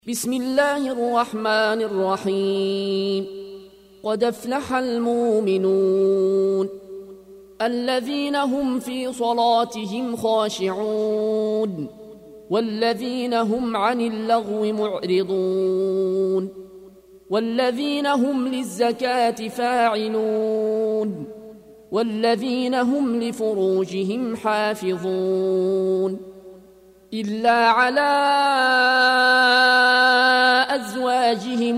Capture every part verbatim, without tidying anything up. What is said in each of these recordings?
بسم الله الرحمن الرحيم. قد افلح المؤمنون الذين هم في صلاتهم خاشعون والذين هم عن اللغو معرضون والذين هم للزكاة فاعلون والذين هم لفروجهم حافظون إلا على أزواجهم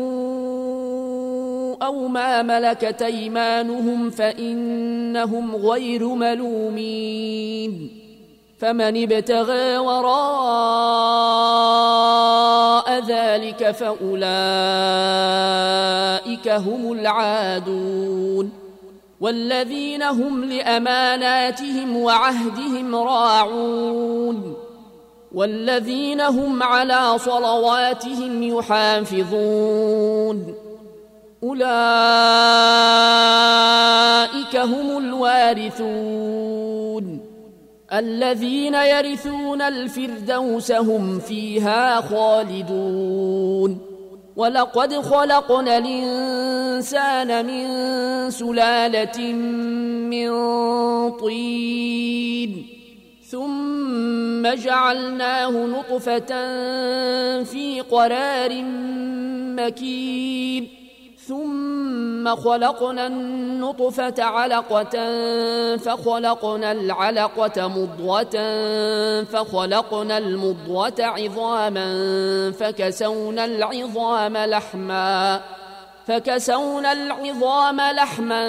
أو ما ملكت أيمانهم فإنهم غير ملومين فمن ابتغى وراء ذلك فأولئك هم العادون والذين هم لأماناتهم وعهدهم راعون والذين هم على صلواتهم يحافظون أولئك هم الوارثون الذين يرثون الفردوس هم فيها خالدون ولقد خلقنا الإنسان من سلالة من طين ثم جعلناه نطفة في قرار مكين ثم خلقنا النطفة علقة فخلقنا العلقة مضغة فخلقنا المضغة عظاما فكسونا العظام لحما فكسونا العظام لحما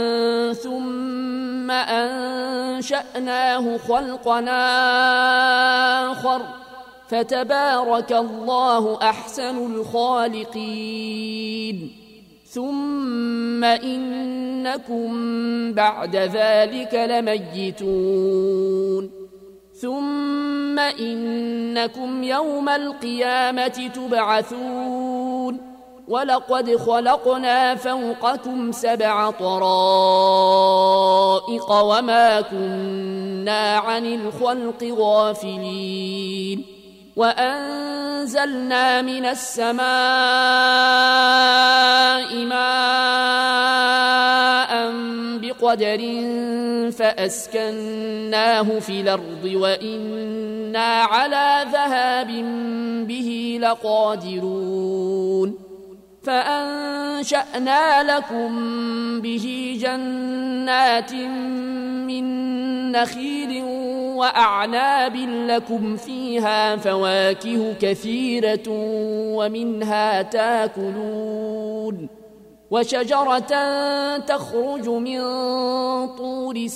ثم أنشأناه خلقا آخر فتبارك الله أحسن الخالقين ثم إنكم بعد ذلك لميتون ثم إنكم يوم القيامة تبعثون ولقد خلقنا فوقكم سبع طرائق وما كنا عن الخلق غافلين وأنزلنا من السماء ماء بقدر فأسكناه في الأرض وإنا على ذهاب به لقادرون فأنشأنا لكم به جنات من نخيل وأعناب لكم فيها فواكه كثيرة ومنها تاكلون وشجرة تخرج من طور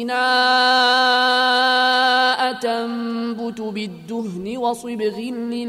سيناء تنبت بالدهن وصبغ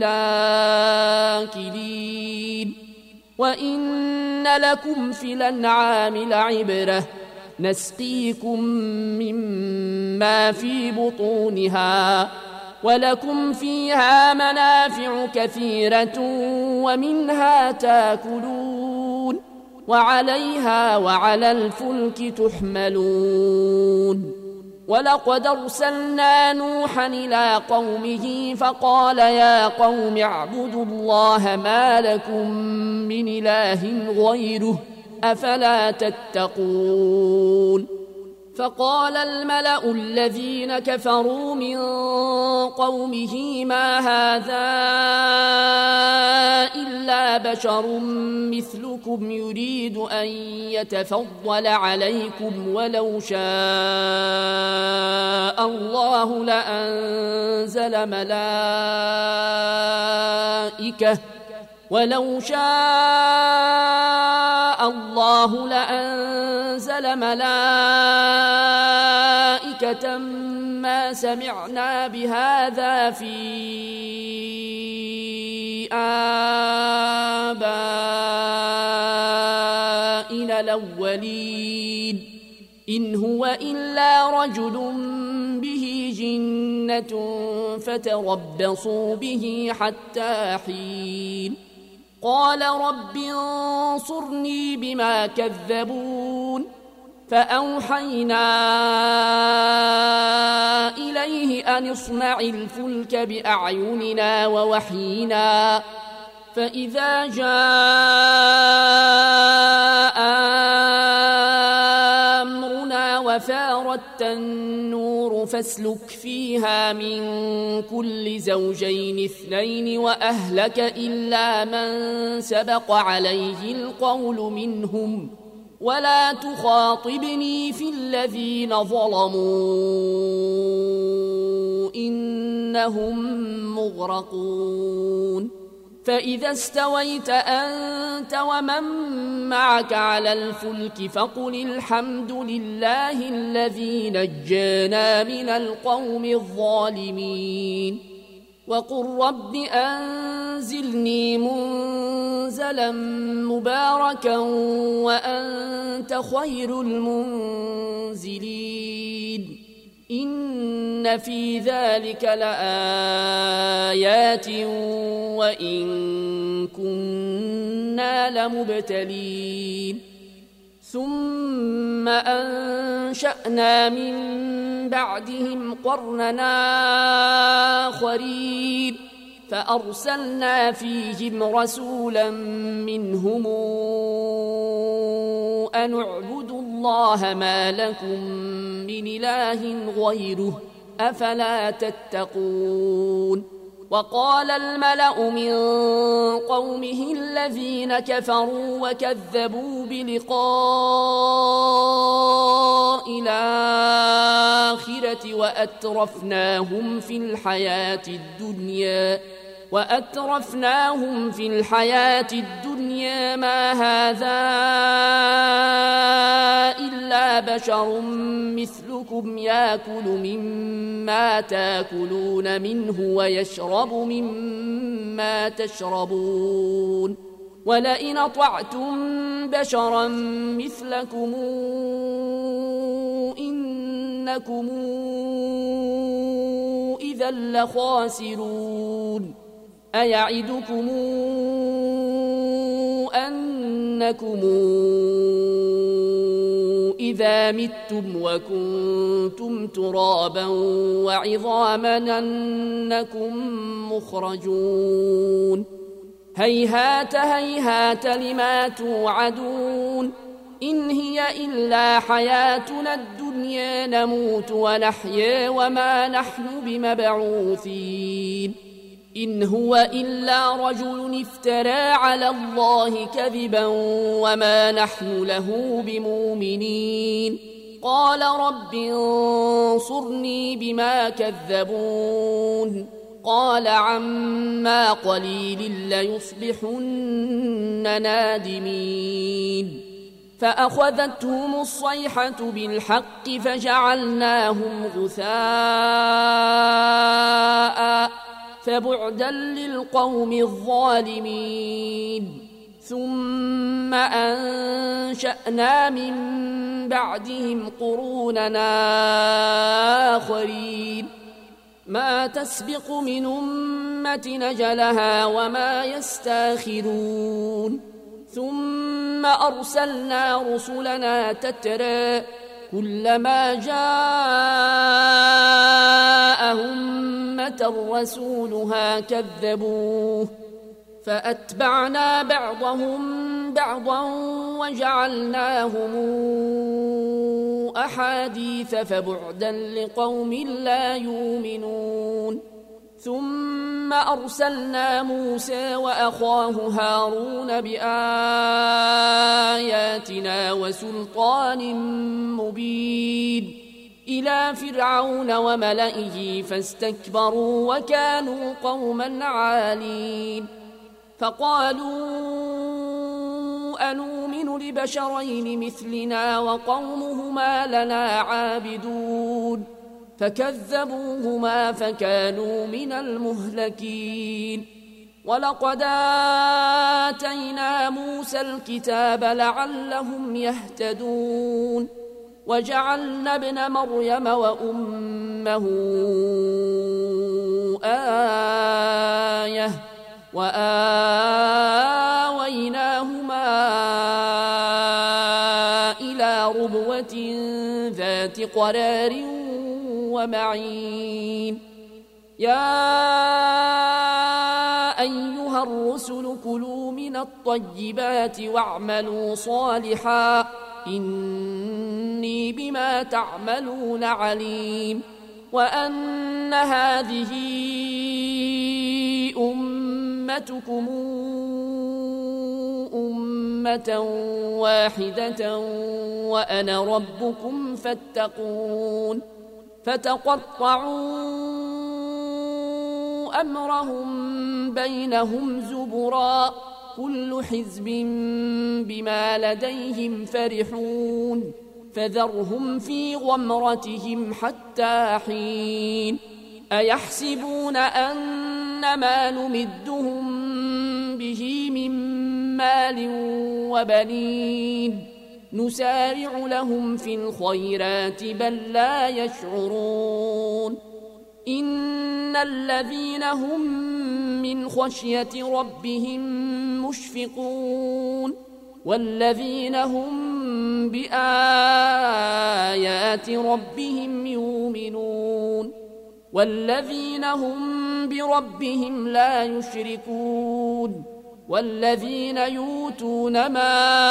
للآكلين وإن لكم في الأنعام لعبرة نسقيكم مما في بطونها ولكم فيها منافع كثيرة ومنها تاكلون وعليها وعلى الفلك تحملون ولقد أرسلنا نوحا إلى قومه فقال يا قوم اعبدوا الله ما لكم من إله غيره أفلا تتقون فقال الملأ الذين كفروا من قومه ما هذا إلا بشر مثلكم يريد أن يتفضل عليكم ولو شاء الله لأنزل ملائكة ولو شاء الله لأنزل ملائكة ما سمعنا بهذا في آبائنا الأولين إن هو إلا رجل به جنة فتربصوا به حتى حين قال رب انصرني بما كذبون فأوحينا إليه أن اصنع الفلك بأعيننا ووحينا فإذا جاء أمرنا وفارت النور فاسلك فيها من كل زوجين اثنين وأهلك إلا من سبق عليه القول منهم ولا تخاطبني في الذين ظلموا إنهم مغرقون فإذا استويت أنت ومن معك على الفلك فقل الحمد لله الذي نجانا من القوم الظالمين وقل رب أنزلني منزلا مباركا وأنت خير المنزلين إن في ذلك لآيات وإن كنا لمبتلين ثم أنشأنا من بعدهم قرننا آخرين فأرسلنا فيهم رسولا منهم أن اعبدوا الله ما لكم من إله غيره أفلا تتقون وقال الملأ من قومه الذين كفروا وكذبوا بلقاء الآخرة وأترفناهم في الحياة الدنيا وأترفناهم في الحياة الدنيا ما هذا إلا بشر مثلكم يأكل مما تأكلون منه ويشرب مما تشربون ولئن أطعتم بشرا مثلكم إنكم إذا لخاسرون أيعدكم أنكم إذا متم وكنتم ترابا وعظاما أنكم مخرجون هيهات هيهات لما توعدون إن هي إلا حياتنا الدنيا نموت ونحيا وما نحن بمبعوثين إن هو إلا رجل افترى على الله كذبا وما نحن له بمؤمنين قال رب انصرني بما كذبون قال عما قليل ليصبحن نادمين فأخذتهم الصيحة بالحق فجعلناهم غثاء فبعدا للقوم الظالمين ثم أنشأنا من بعدهم قروننا آخرين ما تسبق من أمة نجلها وما يستاخرون ثم أرسلنا رسلنا تترى كلما جاء أمة رسولها كذبوه فأتبعنا بعضهم بعضا وجعلناهم أحاديث فبعدا لقوم لا يؤمنون ثم أرسلنا موسى وأخاه هارون بآياتنا وسلطان مبين إلى فرعون وملئه فاستكبروا وكانوا قوما عالين فقالوا أنؤمن لبشرين مثلنا وقومهما لنا عابدون فكذبوهما فكانوا من المهلكين ولقد آتينا موسى الكتاب لعلهم يهتدون وجعلنا ابن مريم وأمه آية وآويناهما إلى ربوة ذات قرار ومعين يا أيها الرسل الرسل كلوا من الطيبات واعملوا صالحا إني بما تعملون عليم وأن هذه أمتكم أمة واحدة وأنا ربكم فاتقون فتقطعوا أمرهم بينهم زبرا كل حزب بما لديهم فرحون فذرهم في غمرتهم حتى حين أيحسبون أن ما نمدهم به من مال وبنين نسارع لهم في الخيرات بل لا يشعرون إن الذين هم من خشية ربهم مشفقون والذين هم بآيات ربهم يؤمنون والذين هم بربهم لا يشركون والذين يؤتون ما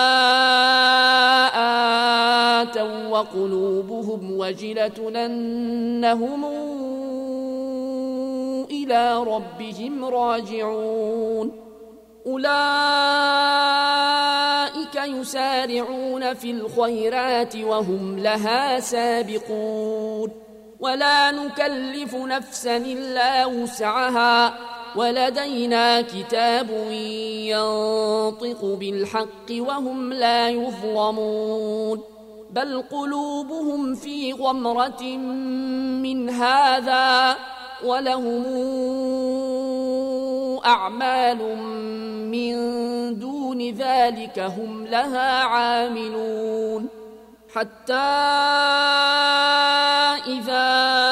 آتوا وقلوبهم وجلة أنهم إلى ربهم راجعون أولئك يسارعون في الخيرات وهم لها سابقون ولا نكلف نفسا إلا وسعها ولدينا كتاب ينطق بالحق وهم لا يظلمون بل قلوبهم في غمرة من هذا ولهم أعمال من دون ذلك هم لها عاملون حتى إذا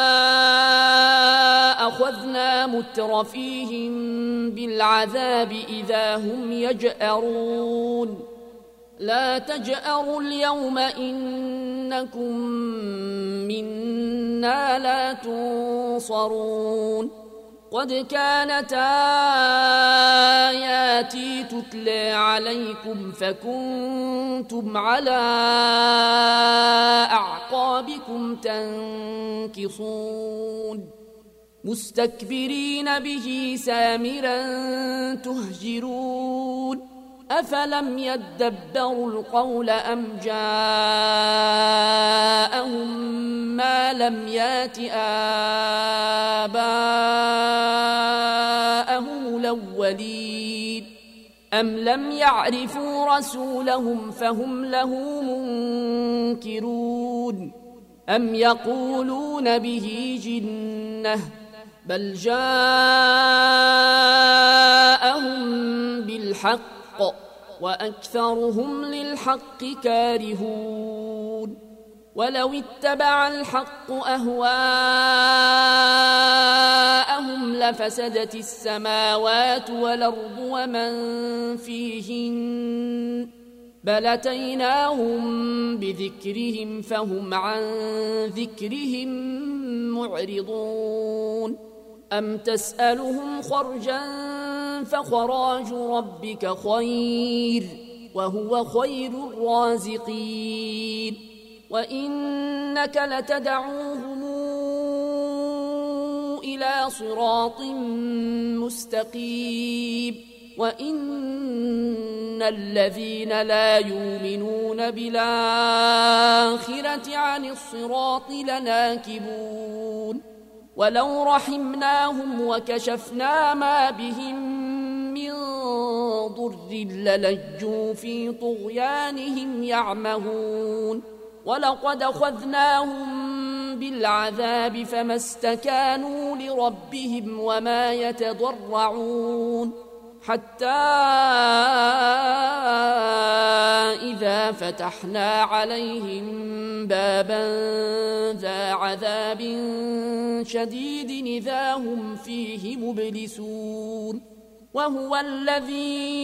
أخذنا مترفيهم بالعذاب إذا هم يجأرون لا تجأروا اليوم إنكم منا لا تنصرون قد كانت آياتي تتلى عليكم فكنتم على أعقابكم تنكصون مستكبرين به سامرا تهجرون أفلم يدبروا القول أم جاءهم ما لم يات آباءهم الأولين أم لم يعرفوا رسولهم فهم له منكرون أم يقولون به جنة بل جاءهم بالحق وأكثرهم للحق كارهون ولو اتبع الحق أهواءهم لفسدت السماوات والأرض ومن فيهن بل أتيناهم بذكرهم فهم عن ذكرهم معرضون أم تسألهم خرجا فخراج ربك خير وهو خير الرازقين وإنك لتدعوهم إلى صراط مستقيم وإن الذين لا يؤمنون بالآخرة عن الصراط لناكبون ولو رحمناهم وكشفنا ما بهم من ضر للجوا في طغيانهم يعمهون ولقد أخذناهم بالعذاب فما استكانوا لربهم وما يتضرعون حتى إذا فتحنا عليهم بابا ذا عذاب شديد إذا هم فيه مبلسون وهو الذي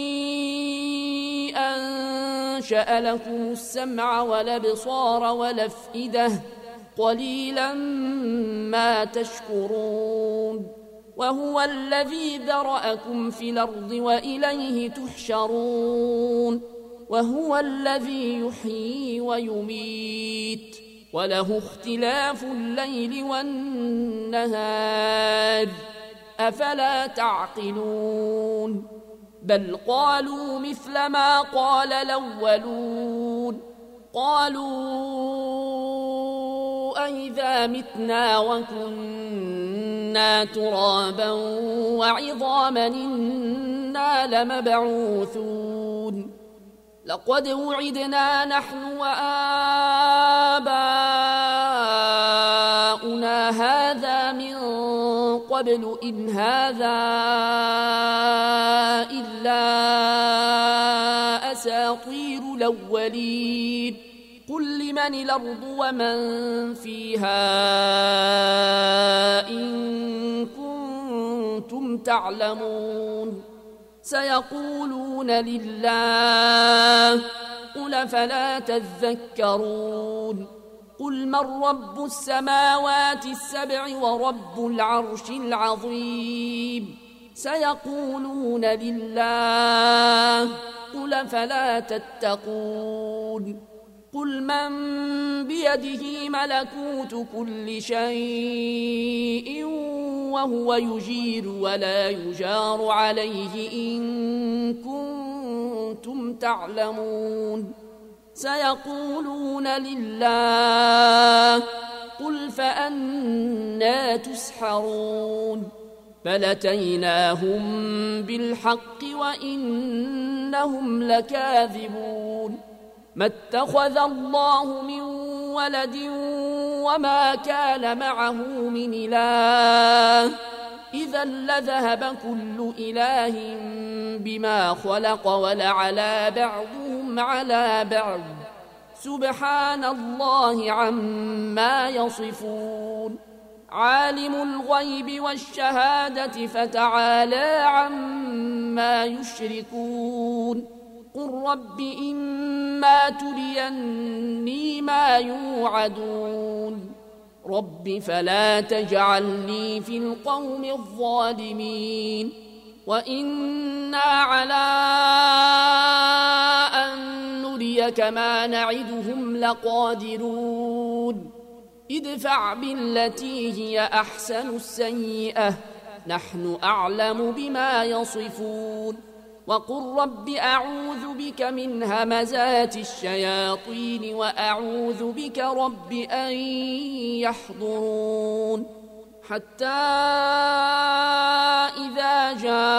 أنشأ لكم السمع والأبصار والأفئدة قليلا ما تشكرون وهو الذي ذرأكم في الأرض وإليه تحشرون وهو الذي يحيي ويميت وله اختلاف الليل والنهار أفلا تعقلون بل قالوا مثل ما قال الأولون قالوا أئذا متنا وكنا ترابا وعظاما إنا لمبعوثون لقد وعدنا نحن وآباؤنا هذا من قبل إن هذا إلا أساطير الأولين قل لمن الأرض ومن فيها إن كنتم تعلمون سيقولون لله قل فلا تذكرون قل من رب السماوات السبع ورب العرش العظيم سيقولون لله قل فلا تتقون قل من بيده ملكوت كل شيء وهو يجير ولا يجار عليه إن كنتم تعلمون سيقولون لله قل فأنى تسحرون بل أتيناهم بالحق وإنهم لكاذبون ما اتخذ الله من ولد وما كان معه من إله إذا لذهب كل إله بما خلق ولعلى بعضهم على بعض سبحان الله عما يصفون عالم الغيب والشهادة فتعالى عما يشركون قل رب إما تريني ما يوعدون رب فلا تجعلني في القوم الظالمين وإنا على أن نريك ما نعدهم لقادرون ادفع بالتي هي أحسن السيئة نحن أعلم بما يصفون وقل رب أعوذ بك من همزات الشياطين وأعوذ بك رب أن يحضرون حتى إذا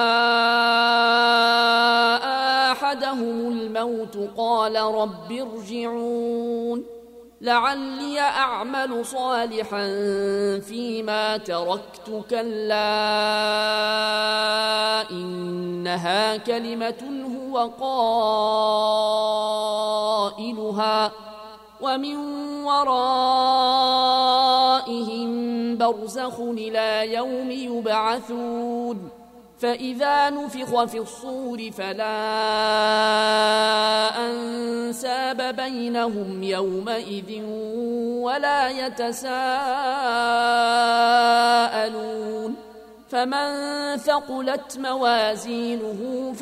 جاء أحدهم الموت قال رب ارجعون لعلي أعمل صالحا فيما تركت كلا إنها كلمة هو قائلها ومن ورائهم برزخ إلى يوم يبعثون فإذا نفخ في الصور فلا أنساب بينهم يومئذ ولا يتساءلون فمن ثقلت موازينه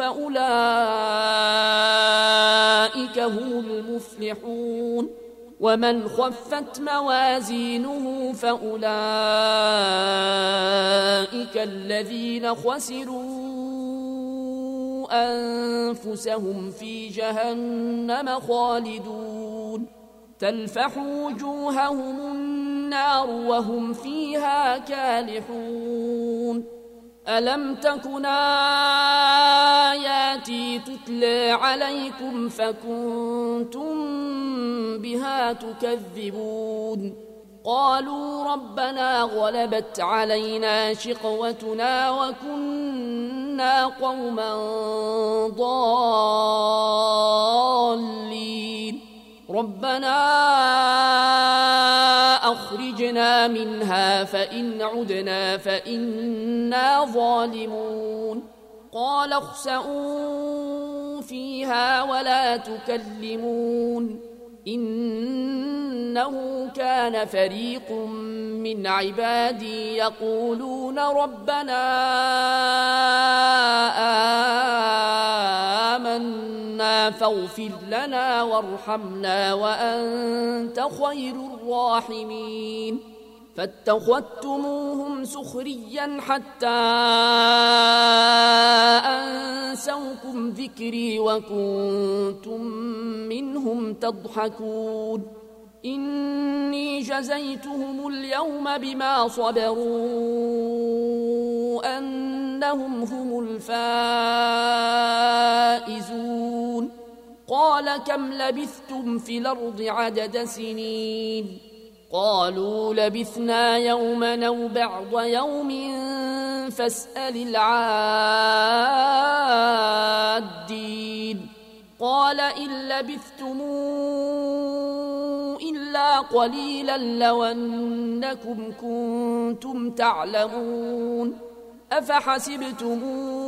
فأولئك هم المفلحون ومن خفت موازينه فأولئك الذين خسروا أنفسهم في جهنم خالدون تلفح وجوههم النار وهم فيها كالحون ألم تكن آياتي تتلى عليكم فكنتم بها تكذبون قالوا ربنا غلبت علينا شقوتنا وكنا قوما ضالين ربنا أخرجنا منها فإن عدنا فإنا ظالمون قال اخسئوا فيها ولا تكلمون إنه كان فريق من عبادي يقولون ربنا آمنا فاغفر لنا وارحمنا وأنت خير الراحمين فاتخذتموهم سخريا حتى أنسوكم ذكري وكنتم منهم تضحكون إني جزيتهم اليوم بما صبروا أنهم هم الفائزون قال كم لبثتم في الأرض عدد سنين قالوا لبثنا يوما أو بعض يوم فاسأل العادين قال إن لبثتم إلا قليلا لو أنكم كنتم تعلمون أفحسبتم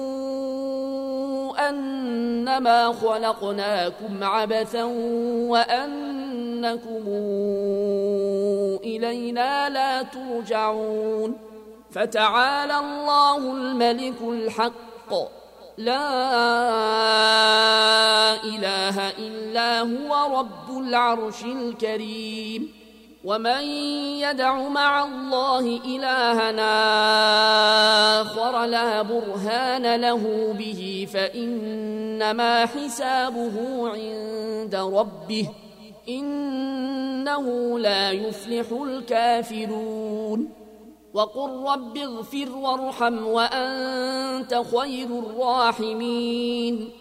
أنما خلقناكم عبثا وأنكم إلينا لا ترجعون فتعالى الله الملك الحق لا إله إلا هو رب العرش الكريم ومن يدع مع الله إلهنا آخر لا برهان له به فإنما حسابه عند ربه إنه لا يفلح الكافرون وقل رب اغفر وارحم وأنت خير الراحمين